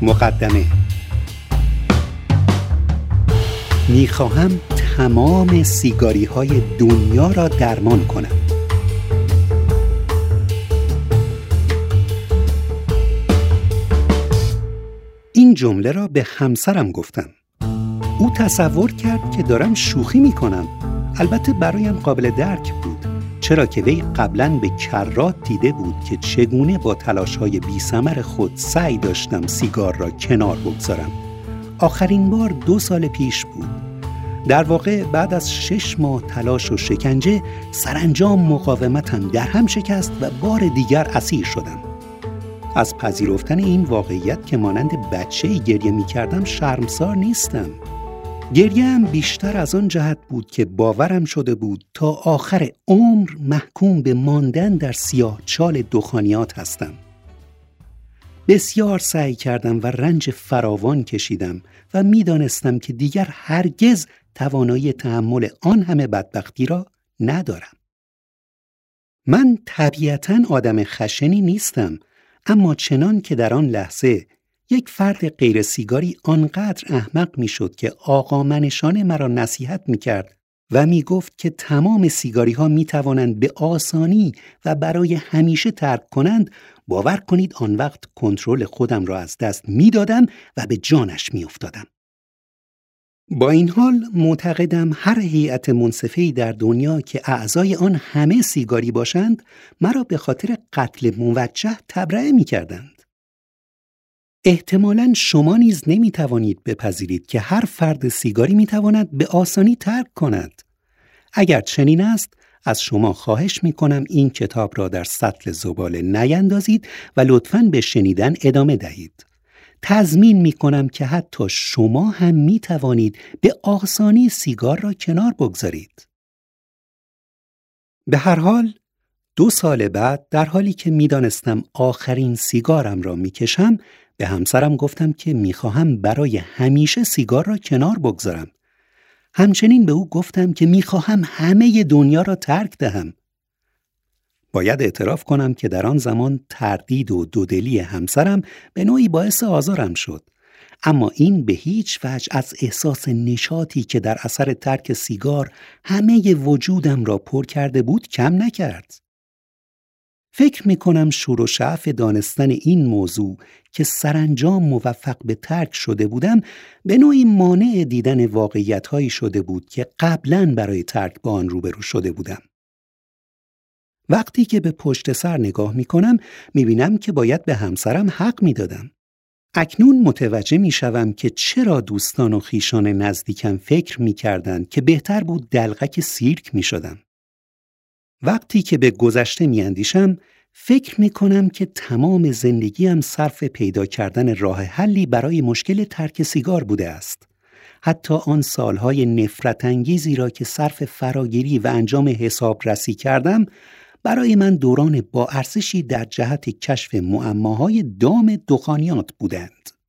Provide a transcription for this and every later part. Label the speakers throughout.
Speaker 1: مقدمه. میخواهم تمام سیگاری های دنیا را درمان کنم. این جمله را به همسرم گفتم. او تصور کرد که دارم شوخی میکنم. البته برایم قابل درک بود، چرا که وی قبلاً به کرات دیده بود که چگونه با تلاش‌های بی‌ثمر خود سعی داشتم سیگار را کنار بگذارم. آخرین بار 2 سال پیش بود. در واقع بعد از 6 ماه تلاش و شکنجه سرانجام مقاومتم در هم شکست و بار دیگر اسیر شدم. از پذیرفتن این واقعیت که مانند بچه‌ای گریه می‌کردم شرمسار نیستم. گریه‌ام بیشتر از آن جهت بود که باورم شده بود تا آخر عمر محکوم به ماندن در سیاهچال دخانیات هستم. بسیار سعی کردم و رنج فراوان کشیدم و می‌دانستم که دیگر هرگز توانایی تحمل آن همه بدبختی را ندارم. من طبیعتاً آدم خشنی نیستم، اما چنان که در آن لحظه یک فرد غیر سیگاری آنقدر احمق می شد که آقا منشان مرا نصیحت می کرد و می گفت که تمام سیگاری ها می توانند به آسانی و برای همیشه ترک کنند، باور کنید آن وقت کنترل خودم را از دست می دادم و به جانش می افتادم. با این حال معتقدم هر هیئت منصفه‌ای در دنیا که اعضای آن همه سیگاری باشند مرا به خاطر قتل موجه تبرئه می کردند. احتمالاً شما نیز نمی توانید بپذیرید که هر فرد سیگاری می تواند به آسانی ترک کند. اگر چنین است، از شما خواهش می کنم این کتاب را در سطل زباله نیندازید و لطفاً به شنیدن ادامه دهید. تضمین می کنم که حتی شما هم می توانید به آسانی سیگار را کنار بگذارید. به هر حال 2 سال بعد، در حالی که می دانستم آخرین سیگارم را می کشم، به همسرم گفتم که میخواهم برای همیشه سیگار را کنار بگذارم. همچنین به او گفتم که میخواهم همه دنیا را ترک دهم. باید اعتراف کنم که در آن زمان تردید و دودلی همسرم به نوعی باعث آزارم شد. اما این به هیچ وجه از احساس نشاطی که در اثر ترک سیگار همه وجودم را پر کرده بود کم نکرد. فکر می‌کنم شور و شعف دانستن این موضوع که سرانجام موفق به ترک شده بودم به نوعی مانع دیدن واقعیت‌هایی شده بود که قبلاً برای ترک با آن روبرو شده بودم. وقتی که به پشت سر نگاه می‌کنم می‌بینم که باید به همسرم حق می‌دادم. اکنون متوجه می‌شوم که چرا دوستان و خویشان نزدیکم فکر می‌کردند که بهتر بود دلقک سیرک می‌شدم. وقتی که به گذشته می‌اندیشم، فکر می‌کنم که تمام زندگیم صرف پیدا کردن راه حلی برای مشکل ترک سیگار بوده است. حتی آن سالهای نفرت انگیزی را که صرف فراگیری و انجام حسابرسی کردم، برای من دوران با ارزشی در جهت کشف معماهای دام دخانیات بودند.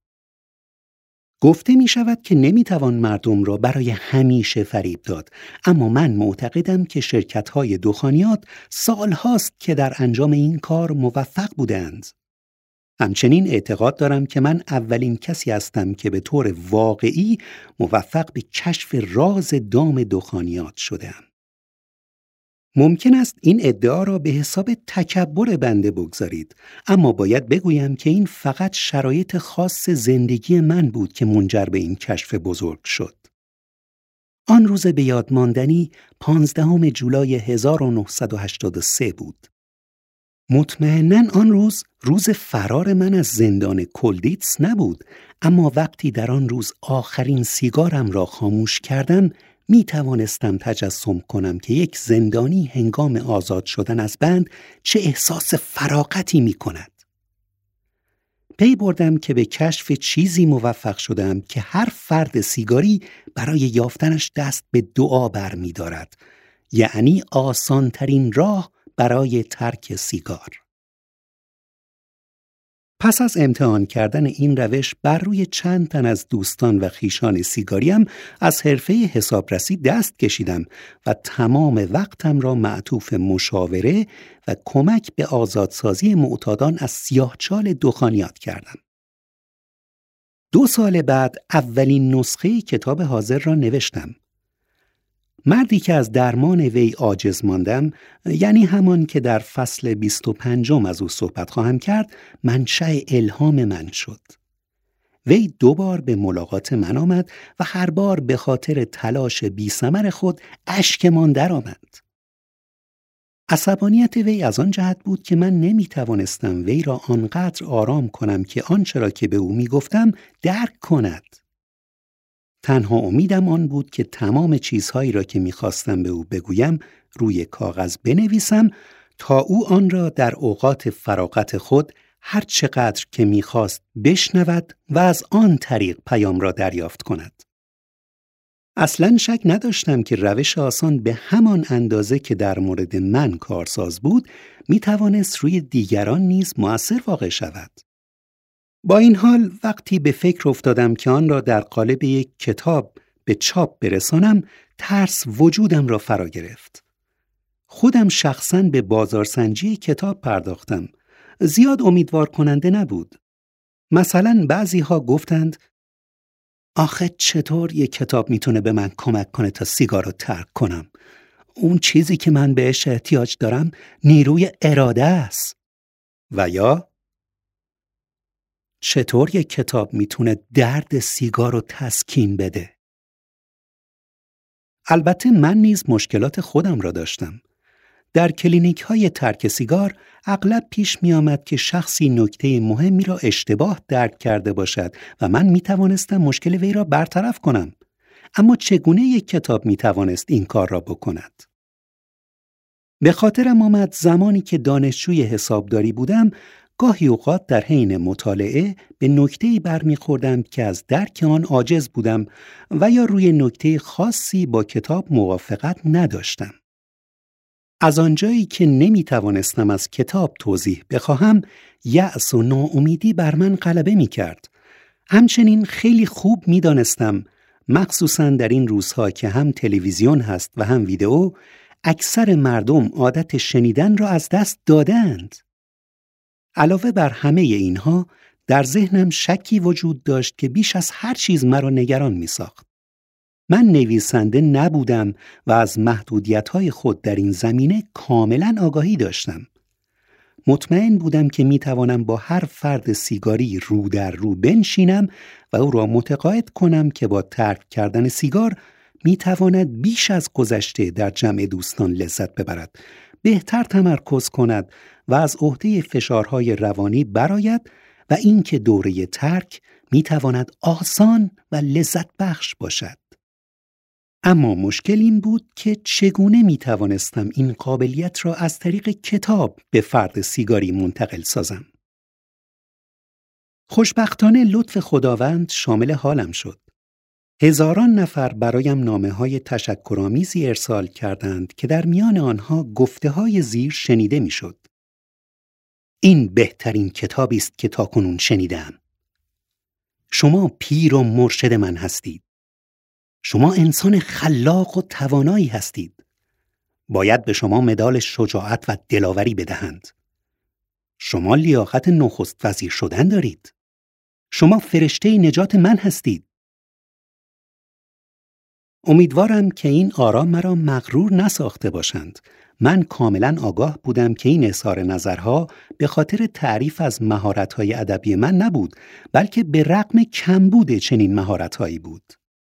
Speaker 1: گفته می شود که نمی توان مردم را برای همیشه فریب داد، اما من معتقدم که شرکت‌های دخانیات سالهاست که در انجام این کار موفق بودند. همچنین اعتقاد دارم که من اولین کسی هستم که به طور واقعی موفق به کشف راز دام دخانیات شدم. ممکن است این ادعا را به حساب تکبر بنده بگذارید، اما باید بگویم که این فقط شرایط خاص زندگی من بود که منجر به این کشف بزرگ شد. آن روز به یاد ماندنی 15 جولای 1983 بود. مطمئناً آن روز فرار من از زندان کلدیتس نبود، اما وقتی در آن روز آخرین سیگارم را خاموش کردم، می توانستم تجسم کنم که یک زندانی هنگام آزاد شدن از بند چه احساس فراغتی می کند. پی بردم که به کشف چیزی موفق شدم که هر فرد سیگاری برای یافتنش دست به دعا بر می دارد، یعنی آسانترین راه برای ترک سیگار. پس از امتحان کردن این روش بر روی چند تن از دوستان و خویشان سیگاریم از حرفه حسابرسی دست کشیدم و تمام وقتم را معطوف مشاوره و کمک به آزادسازی معتادان از سیاهچال دخانیات کردم. 2 سال بعد اولین نسخه کتاب حاضر را نوشتم. مردی که از درمان وی عاجز ماندم، یعنی همان که در فصل 25 از او صحبت خواهم کرد، منشأ الهام من شد. وی 2 بار به ملاقات من آمد و هر بار به خاطر تلاش بی‌ثمر خود اشکمان درآمد. عصبانیت وی از آن جهت بود که من نمی‌توانستم وی را آنقدر آرام کنم که آنچه را که به او می‌گفتم درک کند. تنها امیدم آن بود که تمام چیزهایی را که می‌خواستم به او بگویم روی کاغذ بنویسم تا او آن را در اوقات فراغت خود هر چقدر که می‌خواست بشنود و از آن طریق پیام را دریافت کند. اصلاً شک نداشتم که روش آسان به همان اندازه که در مورد من کارساز بود، می‌توانست روی دیگران نیز مؤثر واقع شود. با این حال وقتی به فکر افتادم که آن را در قالب یک کتاب به چاپ برسانم، ترس وجودم را فرا گرفت. خودم شخصاً به بازارسنجی کتاب پرداختم. زیاد امیدوار کننده نبود. مثلا بعضی ها گفتند آخه چطور یک کتاب میتونه به من کمک کنه تا سیگار رو ترک کنم؟ اون چیزی که من بهش احتیاج دارم نیروی اراده است. و یا چطور یک کتاب میتونه درد سیگار رو تسکین بده؟ البته من نیز مشکلات خودم را داشتم. در کلینیک‌های ترک سیگار اغلب پیش می آمد که شخصی نکته مهمی را اشتباه درک کرده باشد و من می توانستم مشکل وی را برطرف کنم. اما چگونه یک کتاب می توانست این کار را بکند؟ به خاطرم آمد زمانی که دانشجوی حسابداری بودم، گاهی اوقات در حین مطالعه به نکته‌ای برمیخوردم که از درک آن عاجز بودم و یا روی نکته خاصی با کتاب موافقت نداشتم. از آنجایی که نمی توانستم از کتاب توضیح بخواهم، یأس و ناامیدی بر من غلبه می کرد. همچنین خیلی خوب می دانستم، مخصوصاً در این روزها که هم تلویزیون هست و هم ویدئو، اکثر مردم عادت شنیدن را از دست دادند. علاوه بر همه اینها، در ذهنم شکی وجود داشت که بیش از هر چیز مرا نگران می ساخت. من نویسنده نبودم و از محدودیت‌های خود در این زمینه کاملاً آگاهی داشتم. مطمئن بودم که می‌توانم با هر فرد سیگاری رو در رو بنشینم و او را متقاعد کنم که با ترک کردن سیگار می‌تواند بیش از گذشته در جمع دوستان لذت ببرد، بهتر تمرکز کند و از عهده فشارهای روانی برآید و اینکه دوره ترک می‌تواند آسان و لذت بخش باشد. اما مشکل این بود که چگونه می توانستم این قابلیت را از طریق کتاب به فرد سیگاری منتقل سازم. خوشبختانه لطف خداوند شامل حالم شد. هزاران نفر برایم نامه‌های تشکرآمیزی ارسال کردند که در میان آنها گفته‌های زیر شنیده می‌شد. این بهترین کتابی است که تاکنون شنیدم. شما پیر و مرشد من هستید. شما انسان خلاق و توانایی هستید. باید به شما مدال شجاعت و دلاوری بدهند. شما لیاقت نخست وزیر شدن دارید. شما فرشته نجات من هستید. امیدوارم که این آرا مرا مغرور نساخته باشند. من کاملا آگاه بودم که این اظهار نظرها به خاطر تعریف از مهارت‌های ادبی من نبود، بلکه به رغم کمبود چنین مهارت‌هایی بود.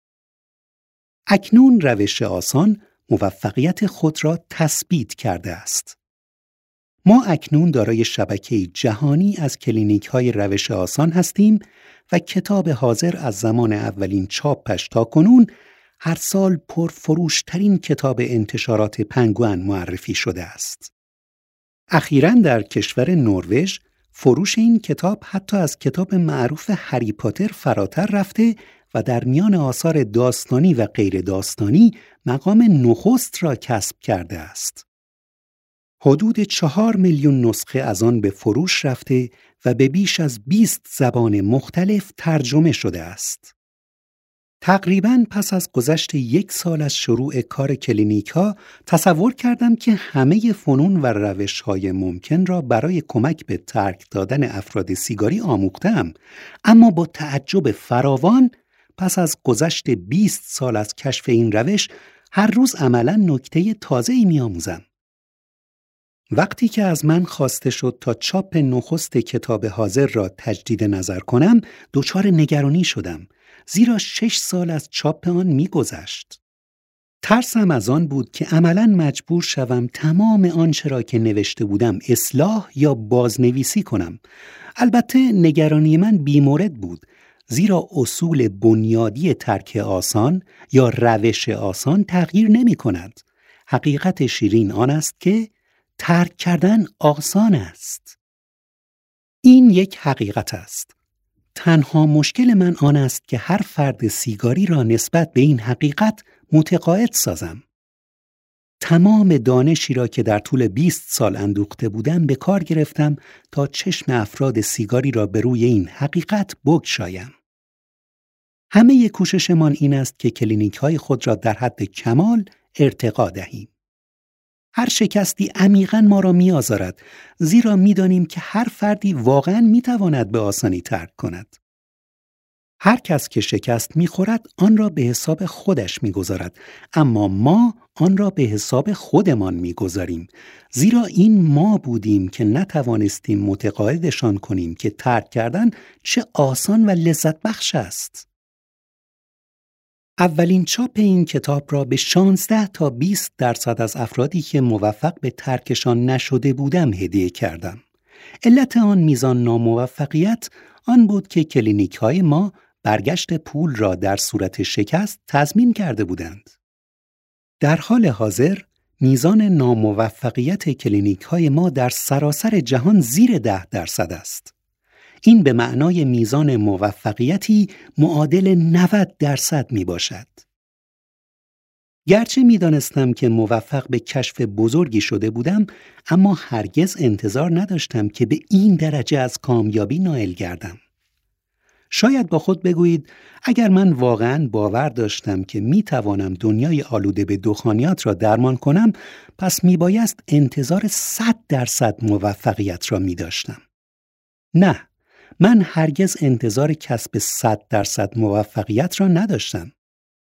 Speaker 1: اکنون روش آسان موفقیت خود را تثبیت کرده است. ما اکنون دارای شبکه‌ای جهانی از کلینیک‌های روش آسان هستیم و کتاب حاضر از زمان اولین چاپش تا کنون هر سال پرفروشترین کتاب انتشارات پنگوئن معرفی شده است. اخیراً در کشور نروژ فروش این کتاب حتی از کتاب معروف هری پاتر فراتر رفته و در میان آثار داستانی و غیر داستانی مقام نخست را کسب کرده است. حدود 4 میلیون نسخه از آن به فروش رفته و به بیش از 20 زبان مختلف ترجمه شده است. تقریباً پس از گذشت 1 سال از شروع کار کلینیک‌ها تصور کردم که همه فنون و روش‌های ممکن را برای کمک به ترک دادن افراد سیگاری آموختم، اما با تعجب فراوان پس از گذشت 20 سال از کشف این روش هر روز عملاً نکته تازه‌ای می‌آموزم. وقتی که از من خواسته شد تا چاپ نخست کتاب حاضر را تجدید نظر کنم، دچار نگرانی شدم، زیرا 6 سال از چاپ آن می‌گذشت. ترسم از آن بود که عملاً مجبور شوم تمام آنچه را که نوشته بودم اصلاح یا بازنویسی کنم. البته نگرانی من بی‌مورد بود، زیرا اصول بنیادی ترک آسان یا روش آسان تغییر نمی‌کند. حقیقت شیرین آن است که ترک کردن آسان است. این یک حقیقت است. تنها مشکل من آن است که هر فرد سیگاری را نسبت به این حقیقت متقاعد سازم. تمام دانشی را که در طول 20 سال اندوخته بودم به کار گرفتم تا چشم افراد سیگاری را به روی این حقیقت بگشایم. همه کوششمان این است که کلینیک‌های خود را در حد کمال ارتقا دهیم. هر شکستی عمیقاً ما را می‌آزارد، زیرا می‌دانیم که هر فردی واقعاً می‌تواند به آسانی ترک کند. هر کس که شکست می‌خورد آن را به حساب خودش می‌گذارد، اما ما آن را به حساب خودمان می‌گذاریم، زیرا این ما بودیم که نتوانستیم متقاعدشان کنیم که ترک کردن چه آسان و لذت بخش است. اولین چاپ این کتاب را به 16 تا 20% از افرادی که موفق به ترکشان نشده بودم هدیه کردم. علت آن میزان ناموفقیت آن بود که کلینیک‌های ما برگشت پول را در صورت شکست تضمین کرده بودند. در حال حاضر میزان ناموفقیت کلینیک‌های ما در سراسر جهان زیر 10% است. این به معنای میزان موفقیتی معادل 90% می باشد. گرچه می دانستم که موفق به کشف بزرگی شده بودم، اما هرگز انتظار نداشتم که به این درجه از کامیابی نائل گردم. شاید با خود بگویید اگر من واقعاً باور داشتم که می توانم دنیای آلوده به دخانیات را درمان کنم، پس می بایست انتظار 100% موفقیت را می داشتم. نه، من هرگز انتظار کسب 100% موفقیت را نداشتم.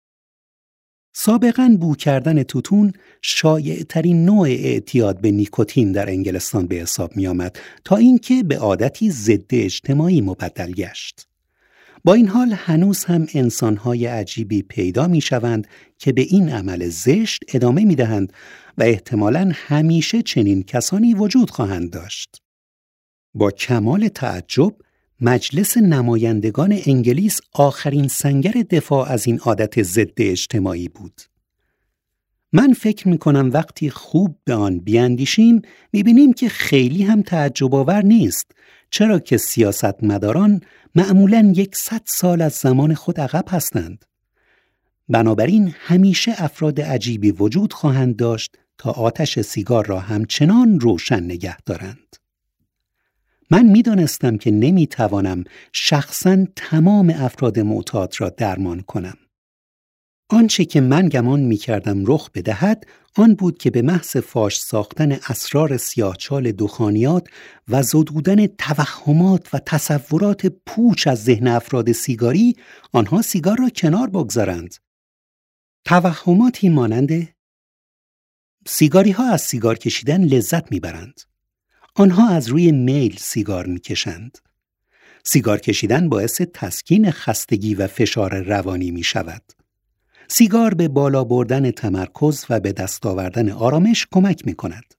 Speaker 1: سابقاً بو کردن توتون شایع‌ترین نوع اعتیاد به نیکوتین در انگلستان به حساب می آمد تا اینکه به عادتی ضد اجتماعی مبدل گشت. با این حال هنوز هم انسان‌های عجیبی پیدا می‌شوند که به این عمل زشت ادامه می‌دهند و احتمالاً همیشه چنین کسانی وجود خواهند داشت. با کمال تعجب مجلس نمایندگان انگلیس آخرین سنگر دفاع از این عادت ضد اجتماعی بود. من فکر می‌کنم وقتی خوب به آن بیاندیشیم می‌بینیم که خیلی هم تعجب آور نیست، چرا که سیاستمداران معمولاً 100 سال از زمان خود عقب هستند. بنابراین همیشه افراد عجیبی وجود خواهند داشت تا آتش سیگار را همچنان روشن نگه دارند. من می‌دانستم که نمی‌توانم شخصاً تمام افراد معتاد را درمان کنم. آنچه که من گمان می‌کردم رخ بدهد آن بود که به محض فاش ساختن اسرار سیاهچال دخانیات و زدودن توهمات و تصورات پوچ از ذهن افراد سیگاری، آنها سیگار را کنار بگذارند. توهماتی مانند سیگاری‌ها از سیگار کشیدن لذت می‌برند. آنها از روی میل سیگار می‌کشند. سیگار کشیدن باعث تسکین خستگی و فشار روانی می‌شود. سیگار به بالا بردن تمرکز و به دست آوردن آرامش کمک می‌کند.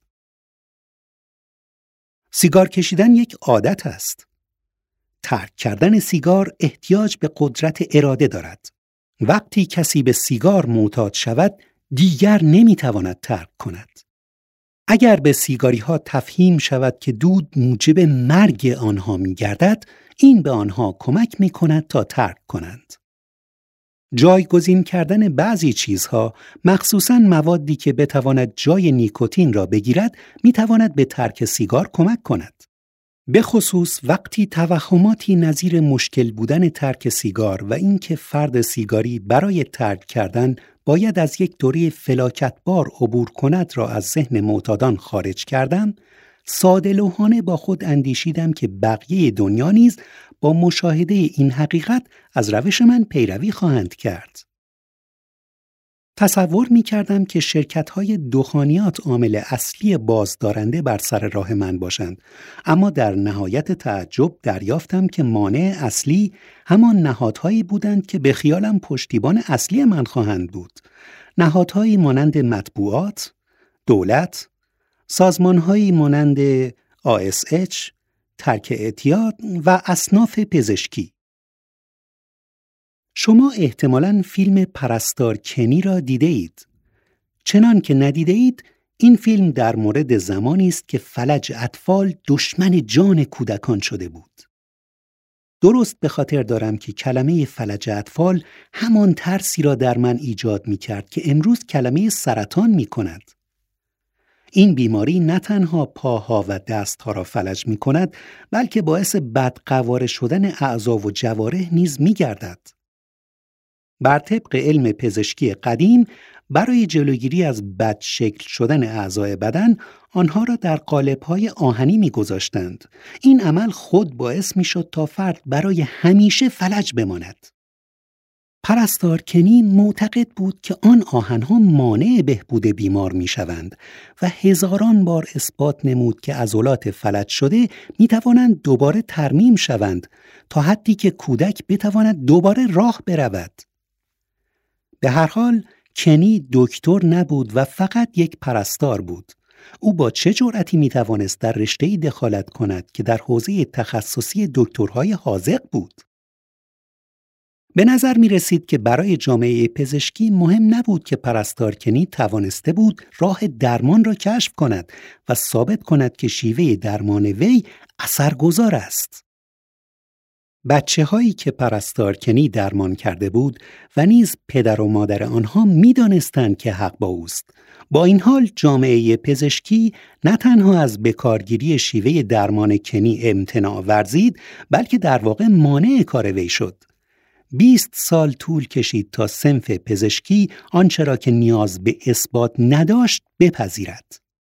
Speaker 1: سیگار کشیدن یک عادت است. ترک کردن سیگار احتیاج به قدرت اراده دارد. وقتی کسی به سیگار معتاد شود، دیگر نمی‌تواند ترک کند. اگر به سیگاری‌ها تفهیم شود که دود موجب مرگ آنها می‌گردد، این به آنها کمک می‌کند تا ترک کنند. جایگزین کردن بعضی چیزها، مخصوصاً موادی که بتواند جای نیکوتین را بگیرد، می‌تواند به ترک سیگار کمک کند. به خصوص وقتی توهماتی نظیر مشکل بودن ترک سیگار و اینکه فرد سیگاری برای ترک کردن باید از یک دوره فلاکتبار عبور کند را از ذهن معتادان خارج کردم، ساده‌لوحانه با خود اندیشیدم که بقیه دنیا نیز با مشاهده این حقیقت از روش من پیروی خواهند کرد. تصور می کردم که شرکت‌های دخانیات عامل اصلی بازدارنده بر سر راه من باشند، اما در نهایت تعجب دریافتم که مانع اصلی همان نهادهایی بودند که به خیالم پشتیبان اصلی من خواهند بود. نهادهایی مانند مطبوعات، دولت، سازمانهایی مانند ASH، ترک اعتیاد و اصناف پزشکی. شما احتمالاً فیلم پرستار کنی را دیده اید. چنان که ندیده اید، این فیلم در مورد زمانی است که فلج اطفال دشمن جان کودکان شده بود. درست به خاطر دارم که کلمه فلج اطفال همان ترسی را در من ایجاد می کرد که امروز کلمه سرطان می کند. این بیماری نه تنها پاها و دستها را فلج می کند، بلکه باعث بدقواره شدن اعضا و جوارح نیز می گردد. بر طبق علم پزشکی قدیم، برای جلوگیری از بد شکل شدن اعضای بدن، آنها را در قالب‌های آهنی می‌گذاشتند. این عمل خود باعث می‌شد تا فرد برای همیشه فلج بماند. پرستار کنی معتقد بود که آن آهن‌ها مانع بهبود بیمار می‌شوند و هزاران بار اثبات نمود که عضلات فلج شده می‌توانند دوباره ترمیم شوند تا حدی که کودک بتواند دوباره راه برود. به هر حال کنی دکتر نبود و فقط یک پرستار بود. او با چه جرأتی میتوانست در رشته‌ای دخالت کند که در حوزه تخصصی دکترهای حاذق بود؟ به نظر می رسید که برای جامعه پزشکی مهم نبود که پرستار کنی توانسته بود راه درمان را کشف کند و ثابت کند که شیوه درمان وی اثرگذار است. بچه‌هایی که پرستار کنی درمان کرده بود و نیز پدر و مادر آنها می‌دانستند که حق با اوست. با این حال جامعه پزشکی نه تنها از بکارگیری شیوه درمان کنی امتناع ورزید، بلکه در واقع مانع کار وی شد. 20 سال طول کشید تا صنف پزشکی آنچه را که نیاز به اثبات نداشت بپذیرد.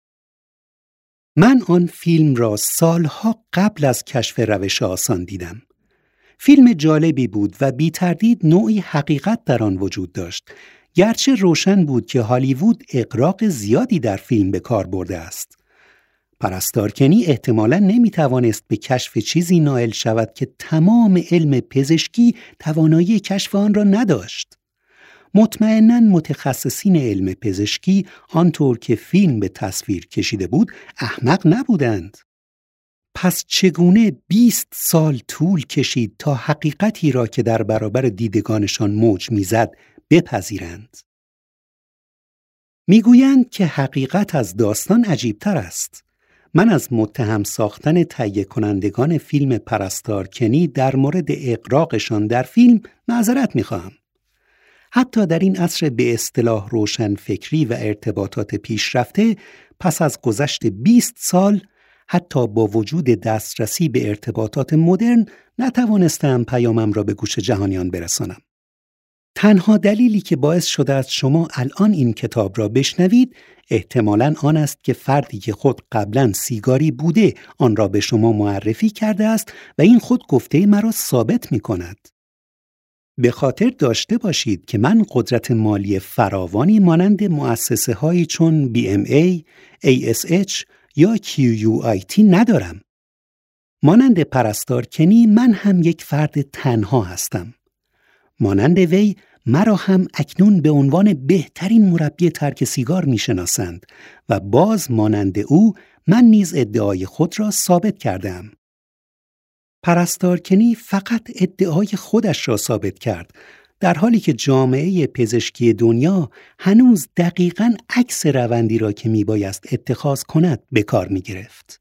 Speaker 1: من آن فیلم را سالها قبل از کشف روش آسان دیدم. فیلم جالبی بود و بی تردید نوعی حقیقت در آن وجود داشت، گرچه روشن بود که هالیوود اغراق زیادی در فیلم به کار برده است. پرستار کنی احتمالاً نمیتوانست به کشف چیزی نائل شود که تمام علم پزشکی توانایی کشف آن را نداشت. مطمئناً متخصصین علم پزشکی آنطور که فیلم به تصویر کشیده بود احمق نبودند. پس چگونه 20 سال طول کشید تا حقیقتی را که در برابر دیدگانشان موج میزد بپذیرند؟ میگویند که حقیقت از داستان عجیبتر است. من از متهم ساختن تهیه کنندگان فیلم پرستار کنی در مورد اغراقشان در فیلم معذرت میخواهم. حتی در این عصر به اصطلاح روشن فکری و ارتباطات پیشرفته، پس از گذشت 20 سال حتی با وجود دسترسی به ارتباطات مدرن نتوانستم پیامم را به گوش جهانیان برسانم. تنها دلیلی که باعث شده است شما الان این کتاب را بشنوید احتمالاً آن است که فردی که خود قبلاً سیگاری بوده آن را به شما معرفی کرده است و این خود گفته مرا ثابت می کند. به خاطر داشته باشید که من قدرت مالی فراوانی مانند مؤسسه هایی چون BMA، ASH یا QUIT ندارم. مانند پرستار کنی من هم یک فرد تنها هستم. مانند وی مرا هم اکنون به عنوان بهترین مربی ترک سیگار میشناسند و باز مانند او من نیز ادعای خود را ثابت کردم. پرستار کنی فقط ادعای خودش را ثابت کرد، در حالی که جامعه پزشکی دنیا هنوز دقیقاً عکس روندی را که میبایست اتخاذ کند به کار میگرفت.